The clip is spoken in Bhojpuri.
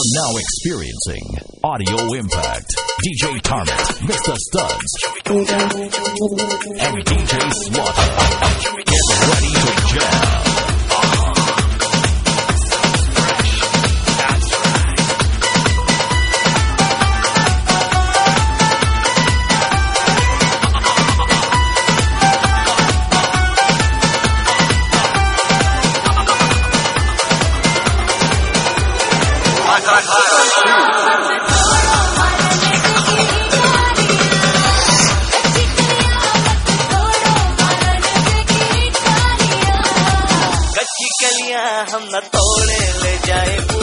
now experiencing audio impact. DJ Tarmet, Mr. Studs, and DJ Slaughter. Get ready to jam. हम न तोड़े ले जाए।